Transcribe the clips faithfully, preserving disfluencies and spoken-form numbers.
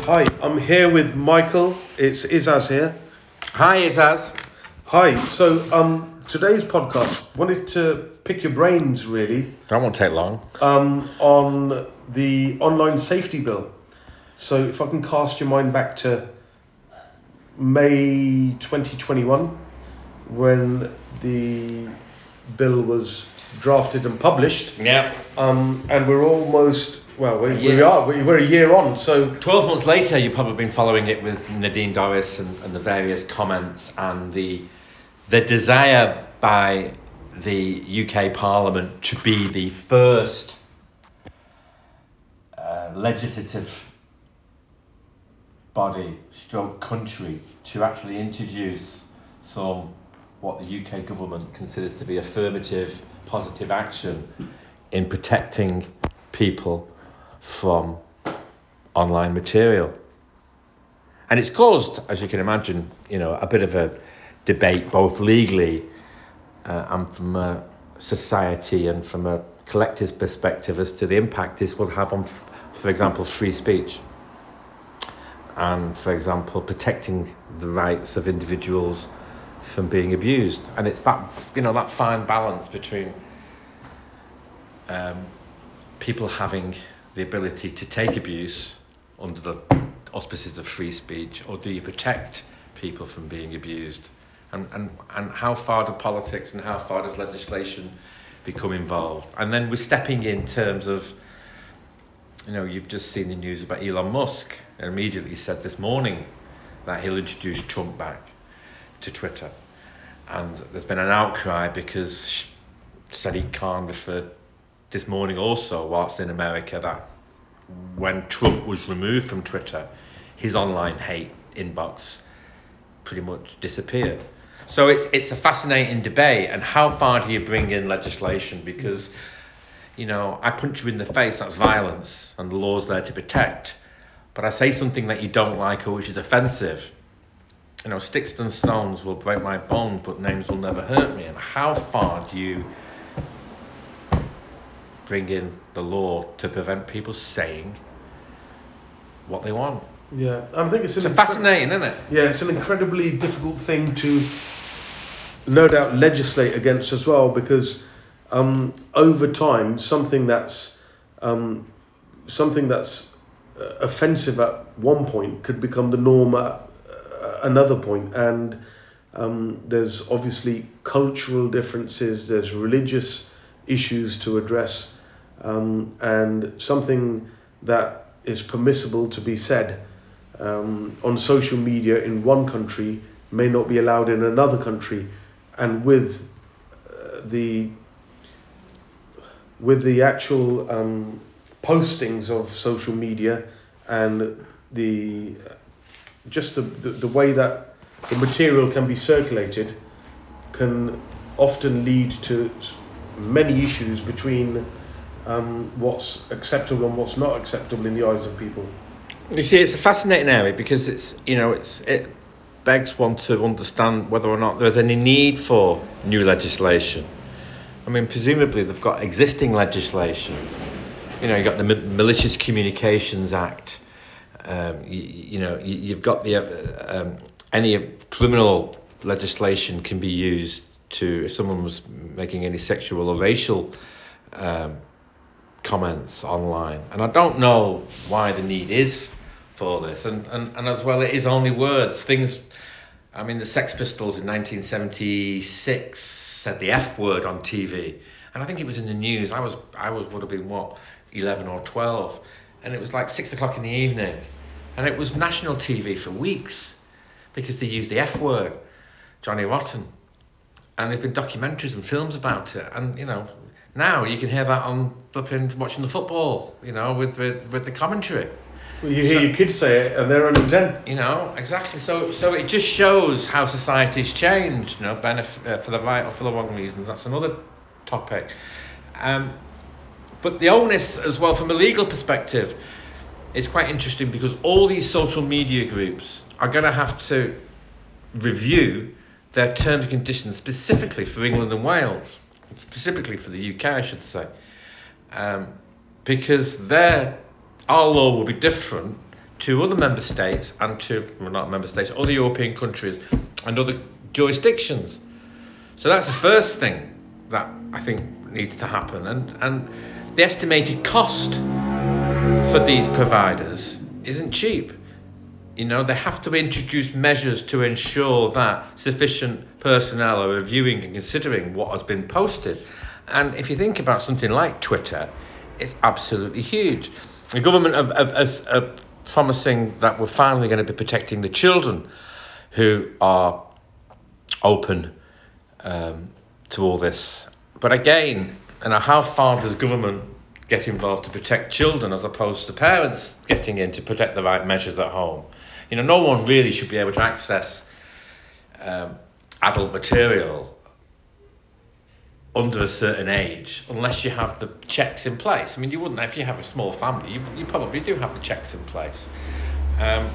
Hi, I'm here with Michael. It's Izaz here. Hi, Izaz. Hi. So, um, today's podcast wanted to pick your brains really That won't take long. um, on the online safety bill. So, if I can cast your mind back to May twenty twenty-one, when the bill was drafted and published, Yeah. um, and we're almost well, we, we year. are we- we're a year on. So, Twelve months later, you've probably been following it with Nadine Dorries and, and the various comments and the the desire by the U K Parliament to be the first uh, legislative body, stroke country, to actually introduce some what the U K government considers to be affirmative, positive action in protecting people from online material. And it's caused, as you can imagine, you know, a bit of a debate, both legally uh, and from a society and from a collective's perspective, as to the impact this will have on, f- for example, free speech. And, for example, protecting the rights of individuals from being abused. And it's that, you know, that fine balance between um, people having the ability to take abuse under the auspices of free speech, or do you protect people from being abused? And, and, and how far do politics and how far does legislation become involved? And then we're stepping in terms of, you know, you've just seen the news about Elon Musk, and immediately said this morning that he'll introduce Trump back to Twitter. And there's been an outcry because Sadiq Khan referred this morning also, whilst in America, that when Trump was removed from Twitter, his online hate inbox pretty much disappeared. So it's it's a fascinating debate, and how far do you bring in legislation? Because, you know, I punch you in the face, that's violence, and the law's there to protect. But I say something that you don't like or which is offensive. You know, sticks and stones will break my bones, but names will never hurt me. And how far do you bring in the law to prevent people saying what they want? yeah, I think it's, It's an a incre- fascinating, isn't it? Yeah, it's an incredibly difficult thing to, no doubt, legislate against as well, because um, over time, something that's um, something that's uh, offensive at one point could become the norm at uh, another point, and um, there's obviously cultural differences, there's religious issues to address, um, and something that is permissible to be said um, on social media in one country may not be allowed in another country, and with uh, the with the actual um, postings of social media and the just the, the the way that the material can be circulated can often lead to many issues between um, what's acceptable and what's not acceptable in the eyes of people. You see, it's a fascinating area because it's, you know, it's it begs one to understand whether or not there's any need for new legislation. I mean, presumably they've got existing legislation. You know, you've got the Ma- Malicious Communications Act. Um, you, you know, you, you've got the uh, um, any criminal legislation can be used to, if someone was making any sexual or racial um, comments online. And I don't know why the need is for this. And, and, and as well, it is only words. Things, I mean, the Sex Pistols in nineteen seventy-six said the F word on T V. And I think it was in the news. I was, I was would have been, what, eleven or twelve. And it was like six o'clock in the evening. And it was national T V for weeks because they used the F word, Johnny Rotten. And there's been documentaries and films about it. And, you know, now you can hear that on flipping watching the football, you know, with with, with the commentary. Well, you hear So- your kids say it and they're under ten. You know, exactly. So so it just shows how society's changed, you know, benefit, uh, for the right or for the wrong reasons. That's another topic. Um, but the onus as well from a legal perspective is quite interesting because all these social media groups are going to have to review their terms and conditions specifically for England and Wales, specifically for the U K, I should say, um, because their our law will be different to other member states and to, well, not member states, other European countries and other jurisdictions. So that's the first thing that I think needs to happen. And, and the estimated cost for these providers isn't cheap. You know, they have to introduce measures to ensure that sufficient personnel are reviewing and considering what has been posted. And if you think about something like Twitter, it's absolutely huge. The government are, are, are, are promising that we're finally going to be protecting the children who are open um, to all this. But again, you know, how far does government get involved to protect children as opposed to parents getting in to protect the right measures at home? You know, no one really should be able to access um, adult material under a certain age unless you have the checks in place. I mean, you wouldn't, if you have a small family, you, you probably do have the checks in place. Um,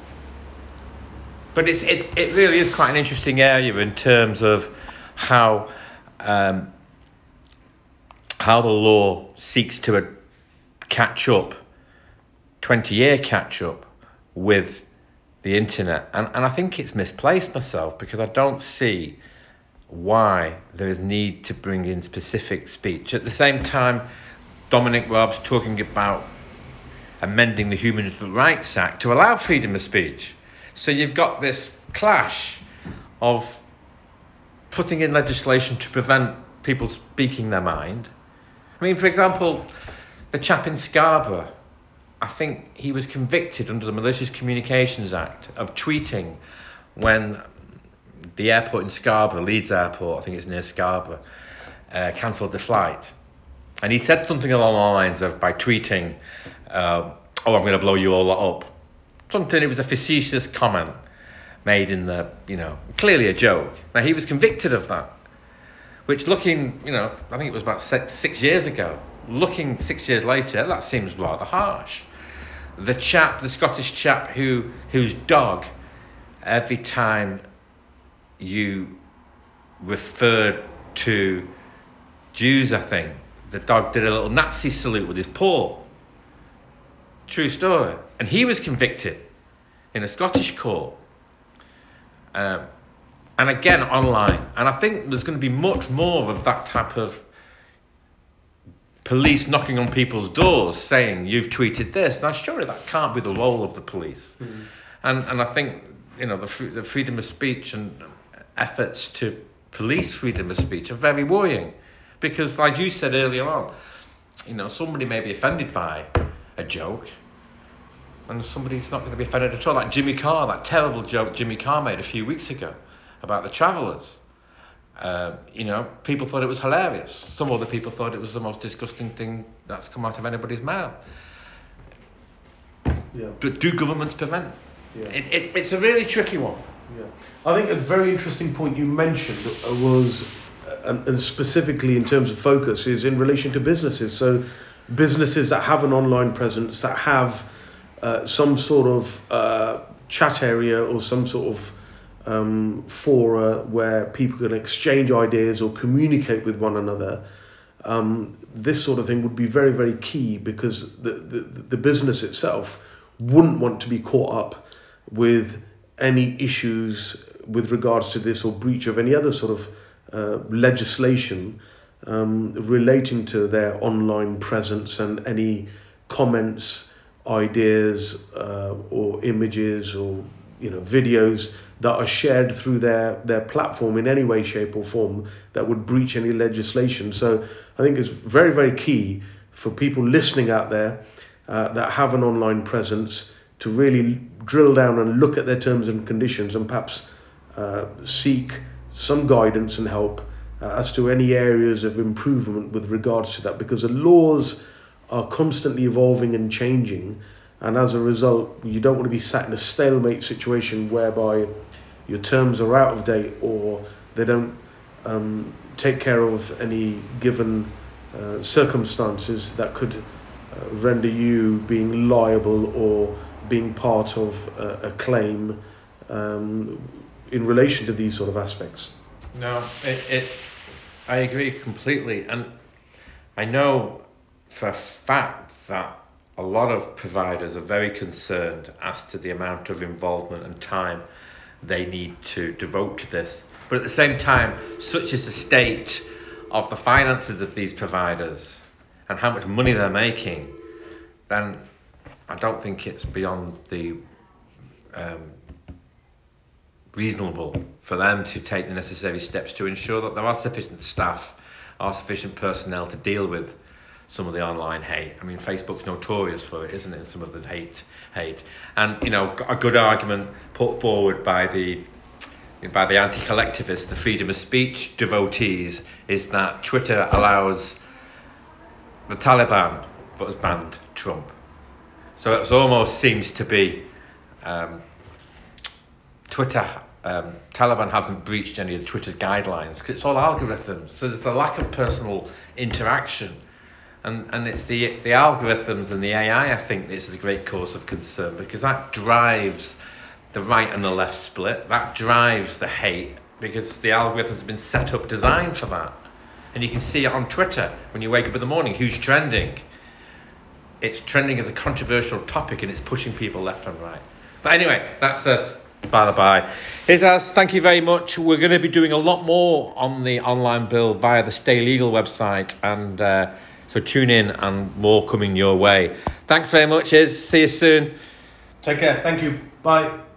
but it's, it's, it really is quite an interesting area in terms of how um, how the law seeks to uh, catch up, twenty-year catch up with the internet. And, and I think it's misplaced myself because I don't see why there is need to bring in specific speech. At the same time, Dominic Raab's talking about amending the Human Rights Act to allow freedom of speech. So you've got this clash of putting in legislation to prevent people speaking their mind. I mean, for example, the chap in Scarborough, I think he was convicted under the Malicious Communications Act of tweeting when the airport in Scarborough, Leeds Airport, I think it's near Scarborough, uh, cancelled the flight. And he said something along the lines of, by tweeting, uh, oh, I'm going to blow you all up. Something, it was a facetious comment made in the, you know, clearly a joke. Now, he was convicted of that, which looking, you know, I think it was about six, six years ago. Looking six years later, that seems rather harsh. The chap, the Scottish chap who whose dog, every time you referred to Jews, I think, the dog did a little Nazi salute with his paw. True story. And he was convicted in a Scottish court. Um, and again, online. And I think there's going to be much more of that type of police knocking on people's doors saying, you've tweeted this. Now, surely that can't be the role of the police. Mm-hmm. And and I think, you know, the, the freedom of speech and efforts to police freedom of speech are very worrying. Because, like you said earlier on, you know, somebody may be offended by a joke, and somebody's not going to be offended at all. Like Jimmy Carr, that terrible joke Jimmy Carr made a few weeks ago about the travellers. Uh, you know, people thought it was hilarious. Some other people thought it was the most disgusting thing that's come out of anybody's mouth. Yeah. But do governments prevent? Yeah. It, it, it's a really tricky one. Yeah. I think a very interesting point you mentioned was, and, and specifically in terms of focus, is in relation to businesses. So businesses that have an online presence, that have uh, some sort of uh, chat area or some sort of um, fora where people can exchange ideas or communicate with one another. Um, this sort of thing would be very, very key, because the, the, the business itself wouldn't want to be caught up with any issues with regards to this or breach of any other sort of uh, legislation um, relating to their online presence and any comments, ideas uh, or images or, you know, videos that are shared through their, their platform in any way, shape or form that would breach any legislation. So I think it's very, very key for people listening out there uh, that have an online presence to really drill down and look at their terms and conditions and perhaps uh, seek some guidance and help uh, as to any areas of improvement with regards to that, because the laws are constantly evolving and changing, and as a result you don't want to be sat in a stalemate situation whereby your terms are out of date or they don't um, take care of any given uh, circumstances that could uh, render you being liable or being part of a, a claim um, in relation to these sort of aspects. No, it, it, I agree completely. And I know for a fact that a lot of providers are very concerned as to the amount of involvement and time they need to devote to this. But at the same time, such is the state of the finances of these providers and how much money they're making, then I don't think it's beyond the um, reasonable for them to take the necessary steps to ensure that there are sufficient staff, are sufficient personnel to deal with some of the online hate. I mean, Facebook's notorious for it, isn't it? Some of the hate, hate, and you know, a good argument put forward by the by the anti-collectivists, the freedom of speech devotees, is that Twitter allows the Taliban, but has banned Trump. So it almost seems to be um, Twitter. Um, Taliban haven't breached any of Twitter's guidelines because it's all algorithms. So there's a lack of personal interaction. And and it's the the algorithms and the A I, I think, this is a great cause of concern, because that drives the right and the left split. That drives the hate, because the algorithms have been set up, designed for that. And you can see it on Twitter when you wake up in the morning, who's trending. It's trending as a controversial topic and it's pushing people left and right. But anyway, that's us. By the by. Here's us. Thank you very much. We're going to be doing a lot more on the online bill via the Stay Legal website, and uh, so tune in, and more coming your way. Thanks very much, Iz. See you soon. Take care. Thank you. Bye.